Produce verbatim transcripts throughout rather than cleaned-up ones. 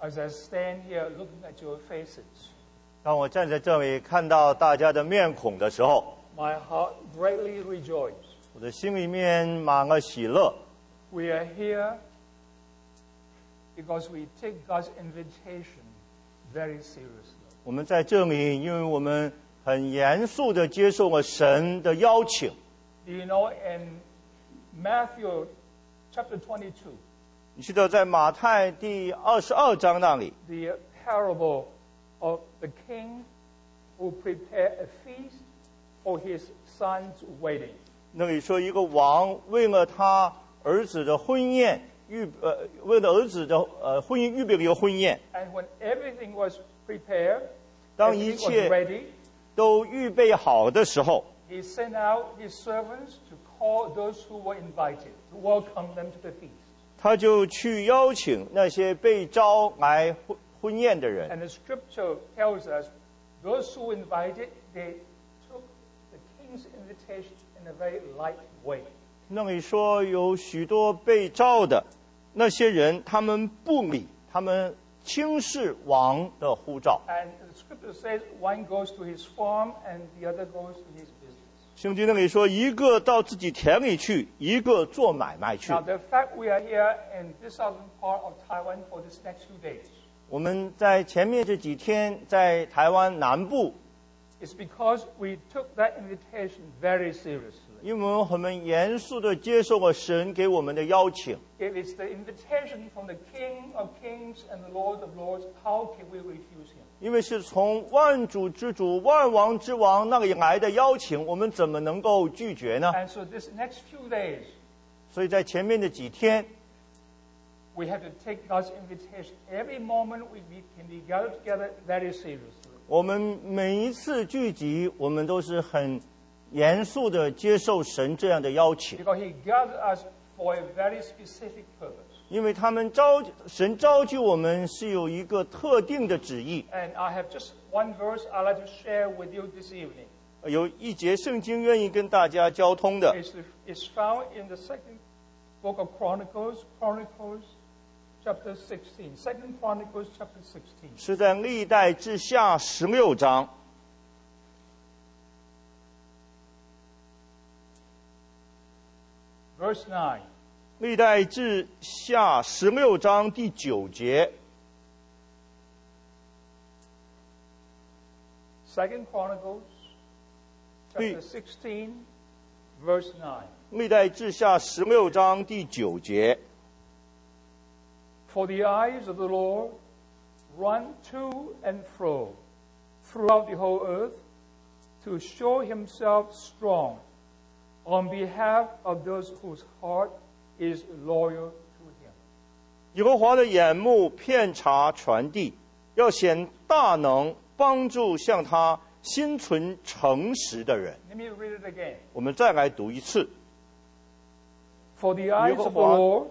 As I stand here looking at your faces, 当我站在这里看到大家的面孔的时候， my heart greatly rejoices. 我的心里面满了喜乐。 We are here because we take God's invitation very seriously. 我们在这里，因为我们很严肃地接受了神的邀请。 Do you know in Matthew chapter twenty-two, 你知道在马太第二十二章那里， the parable of the king who prepared a feast for his son's wedding. 那里说一个王为了他儿子的婚宴预呃为了儿子的呃婚姻预备了一个婚宴， And when everything was prepared, 当一 everything 切 was ready, 都预备好的时候， he sent out his servants to call those who were invited, to welcome them to the feast. 他就去邀请那些被招来婚婚宴的人。 And the scripture tells us those who invited, they took the king's invitation in a very light way. 那里说有许多被召的那些人，他们不理，他们轻视王的呼召。 And the scripture says one goes to his farm and the other goes to his business. 圣经那里说，一个到自己田里去，一个做买卖去 Now,。the fact we are here in this southern part of Taiwan for this next few days 我们在前面这几天在台湾南部， is because we took that invitation very seriously. 因为我们严肃地接受了神给我们的邀请。 If it's the invitation from the King of Kings and the Lord of Lords, how can we refuse him? 因为是从万主之主、万王之王那里来的邀请，我们怎么能够拒绝呢？ And so this next few days, 所以在前面的几天， we have to take God's invitation. Every moment we meet, can be gathered together very seriously. 我们每一次聚集，我们都是很严肃地接受神这样的邀请， Because he gathered us for a very specific purpose. 因为他们召神召集我们是有一个特定的旨意。 And I have just one verse I'd like to share with you this evening. 有一节圣经愿意跟大家交通的， It's, it's found in the second book of Chronicles, Chronicles chapter sixteen. Second Chronicles chapter sixteen. 是在历代志下十六章。 Verse nine. 历代志下十六章第九节， Second Chronicles chapter sixteen, verse nine. 历代志下十六章第九节。 For the eyes of the Lord run to and fro throughout the whole earth to show himself strong on behalf of those whose heart is loyal to him. 耶和华的眼目遍察全地，要显大能，帮助向他心存诚实的人。 Let me read it again. 我们再来读一次。 For the eyes of the 耶和华 Lord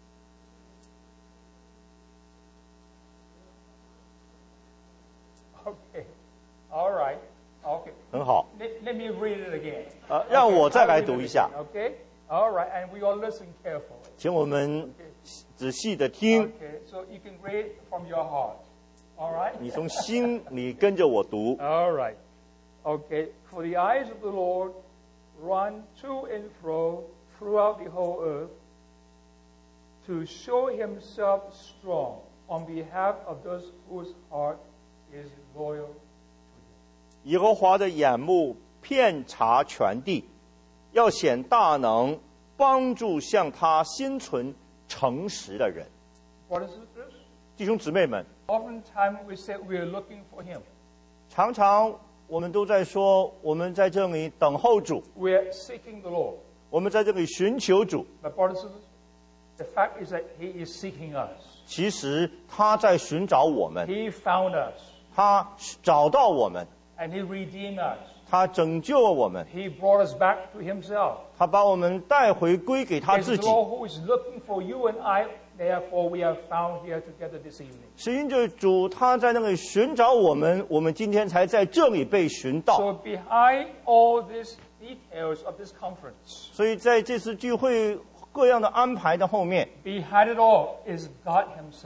Okay. All right. Okay. 很好， Let, let me read it again. 呃，让我再 I'll 来 read 读 it 一下， again, Okay? All right. And we all listen carefully. 请我们仔细的听， Okay. So you can read from your heart. All right? 你从心里跟着我读。 All right. Okay. For the eyes of the Lord run to and fro throughout the whole earth to show himself strong on behalf of those whose heart is loyal. 耶和华的眼目遍察全地，要显大能，帮助向他心存诚实的人。 What is this? 弟兄姊妹们， Oftentimes we say we are looking for him. 常常我们都在说，我们在这里等候主， We are seeking the Lord. 我们在这里寻求主。 But brothers and sisters, the fact is that he is seeking us. 其实他在寻找我们， He found us. 他找到我们， And he redeemed us. 他拯救了我们， He brought us back to himself. 他把我们带回归给他 It's 自 the 己。 Lord who is looking for you and I. Therefore, we are found here together this evening. 是因着主他在那里寻找我们，我们今天才在这里被寻到。 So behind all these details of this conference, 所以在这次聚会各样的安排的后面， behind it all is God himself.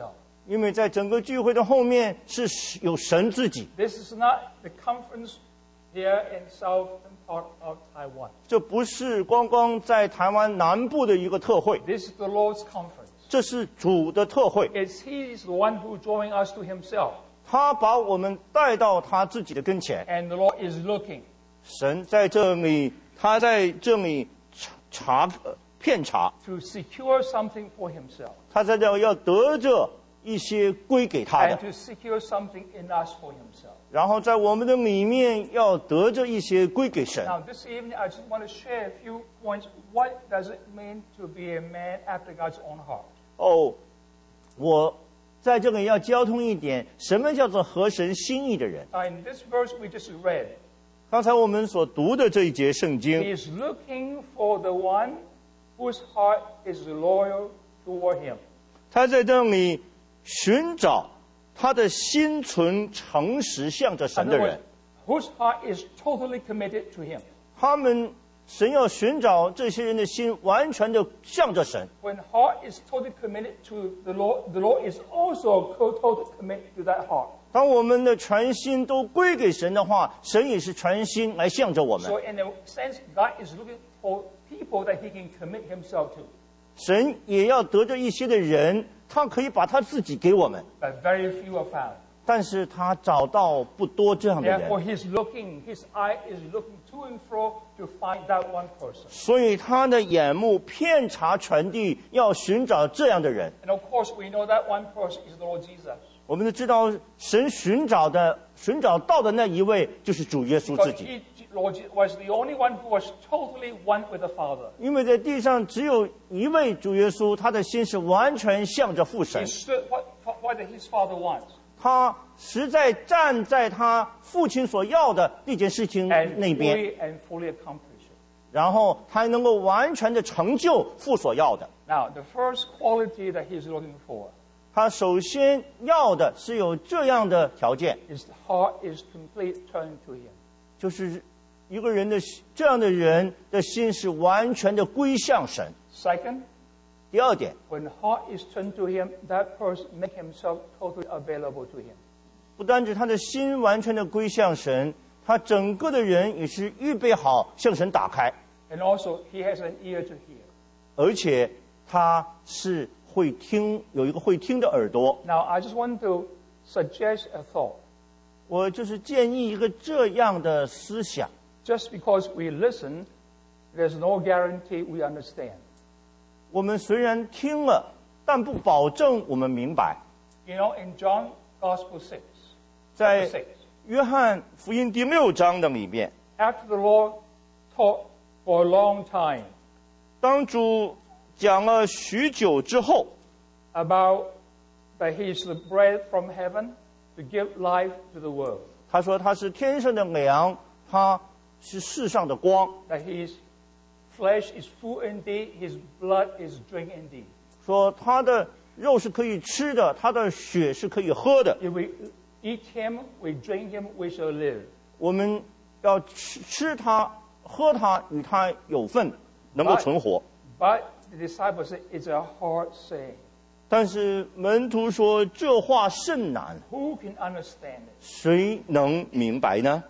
因为在整个聚会的后面是有神自己。 This is not the conference here in southern part of Taiwan. 这不是光光在台湾南部的一个特会， This is the Lord's conference. 这是主的特会。 It's He is the one who drawing us to Himself. 他把我们带到他自己的跟前， And the Lord is looking. 神在这里，他在这里查查呃遍查， To secure something for Himself. 他在这要得着一些归给他 And 的， to secure something in us for Himself. 然后在我们的里面要得着一些归给神。 Now, this evening, I just want to share a few points. What does it mean to be a man after God's own heart? 哦，我在这里要交通一点，什么叫做合神心意的人？ Now, in this verse we just read, 刚才我们所读的这一节圣 He 经， is looking for the one whose heart is loyal toward Him. 他在这里寻找他的心存诚实向着 In 神的 other words, 人。 whose heart is totally committed to Him. 他们神要寻找这些人的心，完全的向着神。 When heart is totally committed to the Lord, the Lord is also totally committed to that heart. 当我们的全心都归给神的话，神也是全心来向着我们。 So in a sense, God is looking for people that He can commit Himself to. 神也要得着一些的人，他可以把他自己给我们， But very few are found. 但是他找到不多这样的 Therefore, 人， He's looking, His eye is looking to and fro to find that one person. 所以他的眼目遍察全地，要寻找这样的人。 And of course, we know that one person is the Lord Jesus. 我们都知道，神寻找的、寻找到的那一位就是主耶稣自 Because 己。 he, Lord Jesus was the only one who was totally one with the Father. 因为在地上只有一位主耶稣，他的心是完全向着父 He 神， stood what, what his Father wants. 他实在站在他父亲所要的那件事情 And 那边， fully and fully accomplish it. 然后他能够完全的成就父所要的。 Now, the first quality that he's looking for 他首先要的是有这样的条件， is the heart is complete turned to Him. 就是一个人的这样的人的心是完全的归向神。 Second, 第二点， when the heart is turned to Him, that person make himself totally available to Him. 不单指他的心完全的归向神，他整个的人也是预备好向神打开， And also, he has an ear to hear. 而且他是会听，有一个会听的耳朵。 Now, I just want to suggest a thought. 我就是建议一个这样的思想： Just because we listen, there's no guarantee we understand. 我们虽然听了，但不保证我们明白。 You know, in John Gospel six, 在 six, 约翰福音第六章的里面， after the Lord taught for a long time 当主讲了许久之后， about that He is the bread from heaven to give life to the world, 他说他是天上的粮，他是世上的光， that His flesh is food indeed, His blood is drink indeed. 说他的肉是可以吃的，他的血是可以喝的。 If we eat Him, we drink Him, we shall live. 我们要吃吃它，喝它，与它有份，能够存活。 But the disciples say it's a hard saying. 但是门徒说这话甚难， Who can understand it? 谁能明白呢？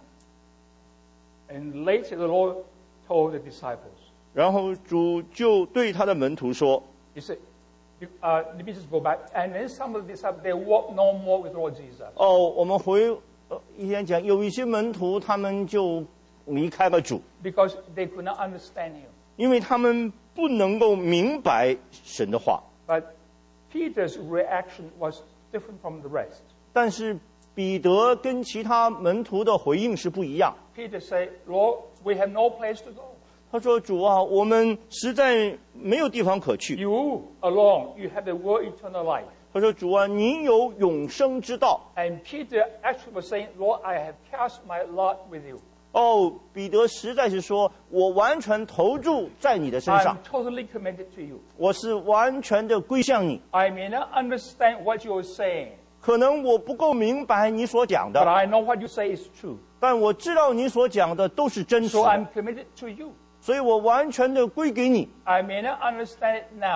And later the Lord told the disciples, 然后主就对他的门徒说 He said, you- uh, let me just go back. And then some of the disciples, they walked no more with Lord Jesus.：“ 哦，我们回呃以前讲，有一些门徒他们就离开了主， Because they could not understand Him. 因为他们不能够明白神的话。 But Peter's reaction was different from the rest. 但是彼得跟其他门徒的回应是不一样。 Peter said, Lord, we have no place to go. 他说：“主啊，我们实在没有地方可去。” You alone, you have the word eternal life. 他说：“主啊，你有永生之道。 And Peter actually was saying, Lord, I have cast my lot with you. ” 哦，彼得实在是说：“我完全投注在你的身 I'm 上， totally committed to you. 我是完全的归向你。 I may not understand what you're saying, 可能我不够明白你所讲 but 的， I know what you say is true. 但我知道你所讲的都是真实 So 的， I'm committed to you. 所以我完全的归给你。 I may not understand it now,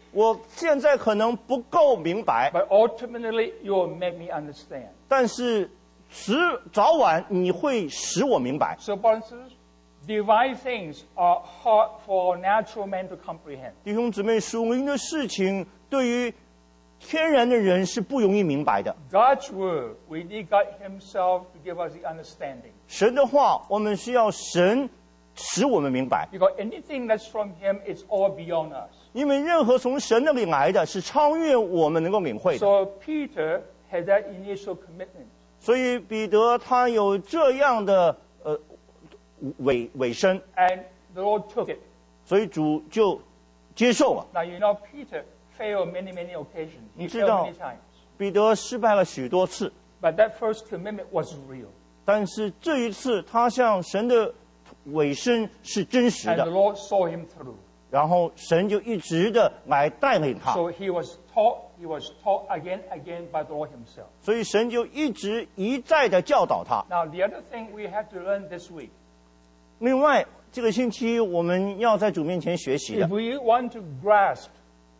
我现在可能不够明白， but ultimately you will make me understand. 但是迟早晚你会使我明白。 So, brothers and sisters, divine things are hard for natural men to comprehend. 弟兄姊妹，属灵的事情对于天然的人是不容易明白的。 God's word, we need God himself to give us the understanding. 神的话，我们需要神使我们明白， Because anything that's from him is all beyond us. 因为任何从神那里来的是超越我们能够领会的。 So Peter had that initial commitment. 所以彼得他有这样的呃委委身， And the Lord took it. 所以主就接受了。 Now, you know, Peter failed many, many occasions. He 你知 failed 道 many times. 彼得失败了许多次， But that first commitment was real. 但是这一次他向神的委身是真实 And the 的， Lord saw him through. 然后神就一直的来带领他， So he was taught, he was taught again, again by the Lord himself. 所以神就一直一再的教导他。 Now, the other thing we have to learn this week, 另外，这个星期我们要在主面前学习 if 的， we want to grasp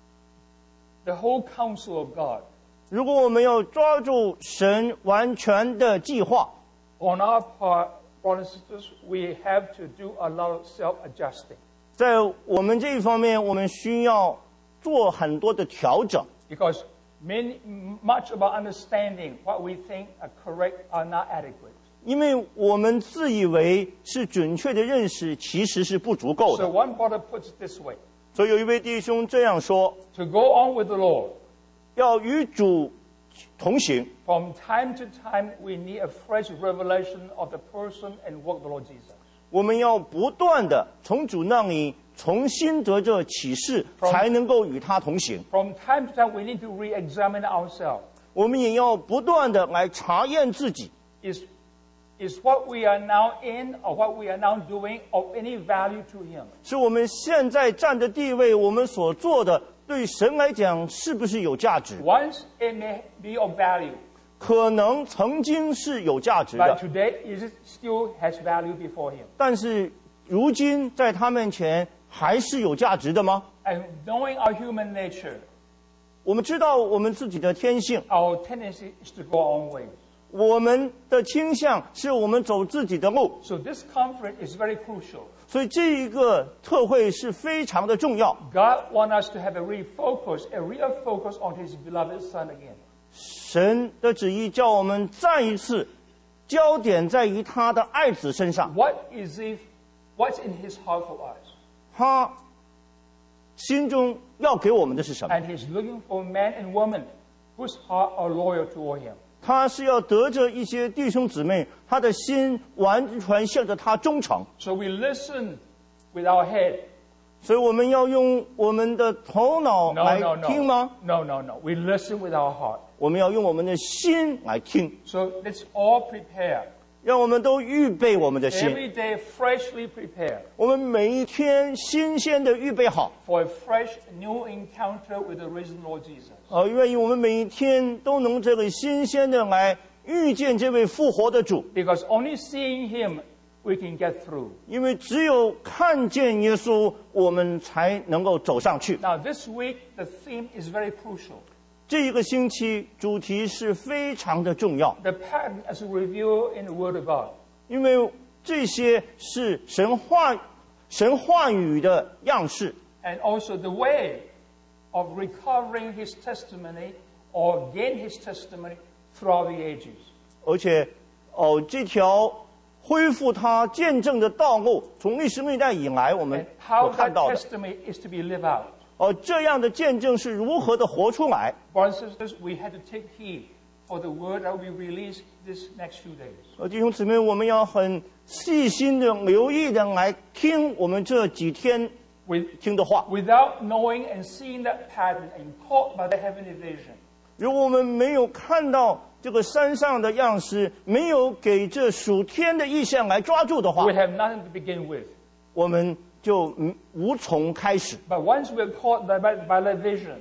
the whole counsel of God 如果我们要抓住神完全的计划， on our part, brothers and sisters, we have to do a lot of self-adjusting. 在我们这一方面，我们需要做很多的调整， Because many, much of our understanding, what we think are correct, are not adequate. 因为我们自以为是准确的认识，其实是不足够 So 的。 one brother puts it this way: 所以有一位弟兄这样说： to go on with the Lord, 要与主同行， from time to time, we need a fresh revelation of the person and work of the Lord Jesus. 我们要不断的从主那里重新得着启示，才能够与他同行。 From time to time, we need to re-examine ourselves. 我们也要不断的来查验自己， Is, is what we are now in or what we are now doing of any value to Him? 是我们现在站的地位，我们所做的对神来讲是不是有价值？ Once it may be of value, 可能曾经是有价值 but 的， today is it still has value before Him? 但是如今在他面前还是有价值的吗？ And knowing our human nature, 我们知道我们自己的天性， our tendency is to go our own ways. 我们的倾向是我们走自己的路， So this conference is very crucial. 所以这一个特会是非常的重要。 God wants us to have a refocus, a real focus on His beloved Son again. 神的旨意叫我们再一次焦点在于他的爱子身上， What is He, what's in His heart for us? 他心中要给我们的是什么？ And He's looking for men and women whose heart are loyal toward Him. 他是要得着一些弟兄姊妹，他的心完全向着他忠诚， So we listen with our head. 所以我们要用我们的头脑 No, 来 no, 听 no. 吗？ No, no, no. We listen with our heart. 我们要用我们的心来听， So let's all prepare. 让我们都预备我们的心， Every day, freshly prepare 我们每一天新鲜的预备好， for a fresh new encounter with the risen Lord Jesus. 呃，愿意我们每一天都能这个新鲜的来遇见这位复活的主， Because only seeing Him, we can get through. 因为只有看见耶稣，我们才能够走上去。 Now, this week, the theme is very crucial. 这一个星期主题是非常的重要， The pattern as revealed in the Word of God. 因为这些是神话神话语的样式， And also the way of recovering His testimony or gain His testimony throughout the ages. 而且哦，这条恢复他见证的道路，从历史历代以来我们 And how 所看 that 到的， testimony is to be lived out. 哦，这样的见证是如何的活出来？ Brothers and sisters, we had to take heed for the word that we release this next few days. 呃，弟兄姊妹，我们要很细心的、留意的来听我们这几天 With, 听的话。 without knowing and seeing that pattern and caught by the heavenly vision, 如果我们没有看到这个山上的样式，没有给这属天的意象来抓住的话 we，have nothing to begin with. 我们就嗯无从开始。 But once we're caught by, by, by that vision,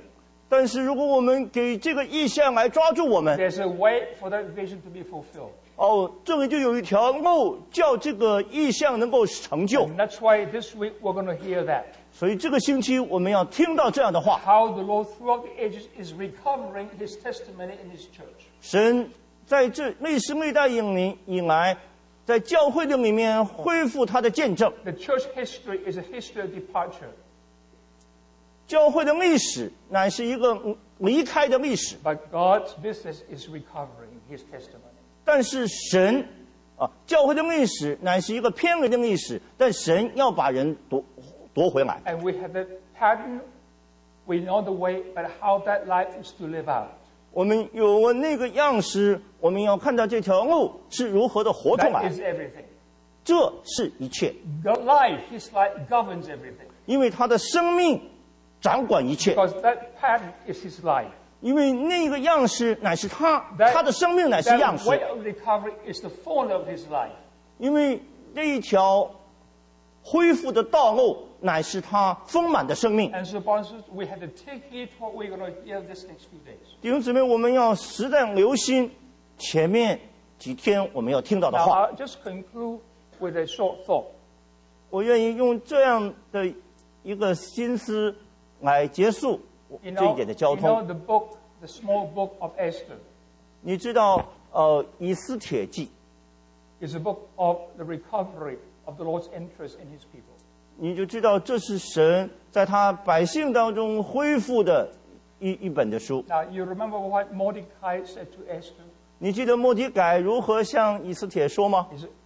但是如果我们给这个意象来抓住我们， there's a way for that vision to be fulfilled. 哦，这里就有一条路叫这个意象能够成就。 And that's why this week we're going to hear that. 所以这个星期我们要听到这样的话， How the Lord throughout the ages is recovering his testimony in his church. 神在这历史历代以来以来，在教会的里面恢复他的见证。 The church history is a history of departure. 教会的历史乃是一个离开的历史， But God's business is recovering his testimony. 但是神啊，教会的历史乃是一个偏离的历史，但神要把人夺夺回来。 And we have the pattern, we know the way, but how that life is to live out. 我们有了那个样式，我们要看到这条路是如何的活出 That 来， is everything. 这是一切， The life, his life governs everything. 因为他的生命掌管一切， Because that pattern is his life. 因为那个样式乃是他， That- 他的生命乃是样 That 式， way of recovery is the fullness of his life. 因为这一条恢复的道路乃是他丰满的生命。 And so, brothers and sisters, we have to take heed to what we're going to hear this next few days. 弟兄姊妹，我们要实在留心前面几天我们要听到的 Now, 话。 I'll just conclude with a short thought. 我愿意用这样的一个心思来结束 You 这一 know, 点的交 you know 通。 the book, the small book of Esther, 你知道，呃，以斯帖记， is a book of the recovery of the Lord's interest in his people. 你就知道这是神在他百姓当中恢复的一一本的书。 Now, you remember what Mordecai said to Esther? 你记得末底改如何向以斯帖说吗？ He said,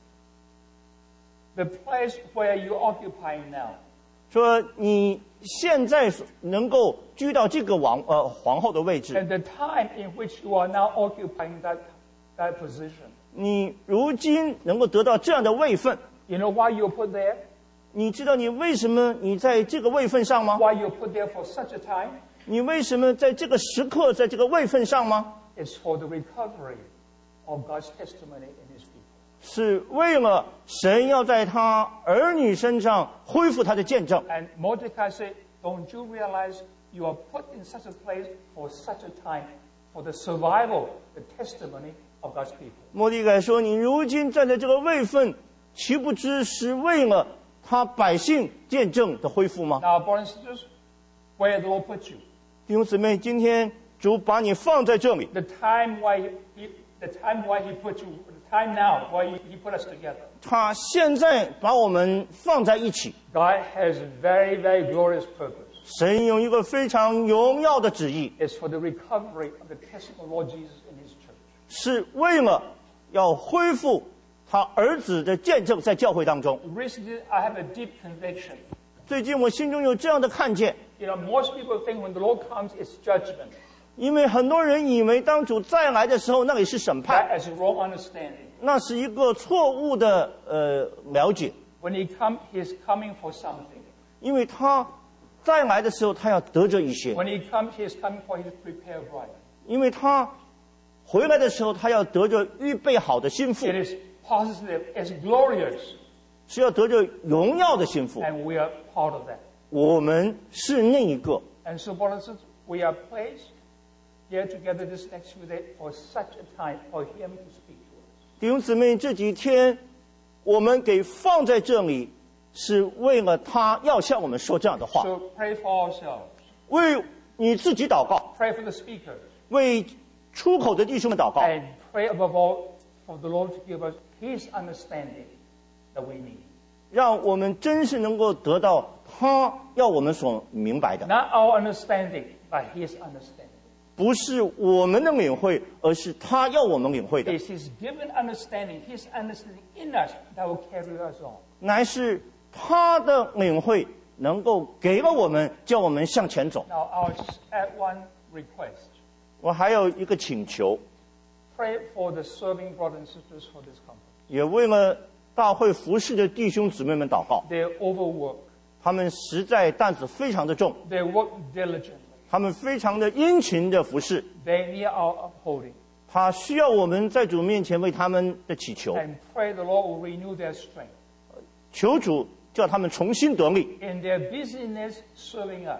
the place where you're occupying now, 说你现在能够居到这个王呃皇后的位置， and the time in which you are now occupying that, that position, 你如今能够得到这样的位分， you know why you're put there? 你知道你为什么你在这个位分上吗？ Why you're put there for such a time? 你为什么在这个时刻在这个位分上吗？ It's for the recovery of God's testimony in his people. 是为了神要在他儿女身上恢复他的见证。 And Mordecai said, don't you realize you are put in such a place for such a time for the survival, the testimony of God's people. 末底改说：“你如今站在这个位分，岂不知是为了他百姓见证的恢复吗？” Now, brothers and sisters, where the Lord put you, 弟兄姊妹，今天主把你放在这里， the time why he, he, the time why he put you, the time now why he, he put us together. 他现在把我们放在一起， God has a very, very glorious purpose. 神有一个非常荣耀的旨意， It's for the recovery of the testimony of Lord Jesus in his church. 是为了要恢复他儿子的见证在教会当中。 Recently, I have a deep conviction. 最近我心中有这样的看见， You know, most people think when the Lord comes, it's judgment. 因为很多人以为当主再来的时候，那里是审判， That is a wrong understanding. 那是一个错误的呃了解， When he comes, he is coming for something. 因为他再来的时候，他要得着一些， When he comes, he is coming for his prepared bride. 因为他回来的时候，他要得着预备好的心腹， It is positive, it's glorious, 是要得着荣耀的心腹。 and we are part of that. 我们是那一个， And so, brothers and sisters, we are placed here together this next few days for such a time for him to speak to us. 弟兄姊妹，这几天我们给放在这里，是为了他要向我们说这样的话。 So pray for ourselves. 为你自己祷告， Pray for the speakers. 为出口的弟兄们祷告， And pray above all for the Lord to give us his understanding that we need. 让我们真是能够得到他要我们所明白的， Not our understanding, but his understanding. 不是我们的领会，而是他要我们领会的， It's his given understanding, his understanding in us that will carry us on. 乃是他的领会能够给了我们，叫我们向前走。 Now, I'll just add one request. 我还有一个请求， Pray for the serving brothers and sisters for this company. 也为了大会服侍的弟兄姊妹们祷告。 They're overworked. 他们实在担子非常的重， They work diligently. 他们非常的殷勤的服侍。 They need our upholding. 他需要我们在主面前为他们的祈求， And pray the Lord will renew their strength. 求主叫他们重新得力。 In their busyness serving us,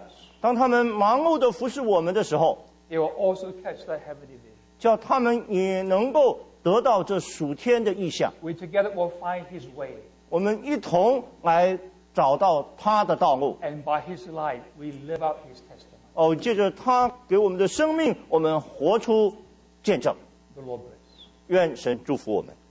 当他们忙碌的服侍我们的时候， they will also catch that heavenly vision. 叫他们也能够得到这属天的意象。 We together will find His way, 我们一同来找到他的道路。 and by His light, we live out His testimony. 哦，借着他给我们的生命，我们活出见证。 The Lord bless. 愿神祝福我们。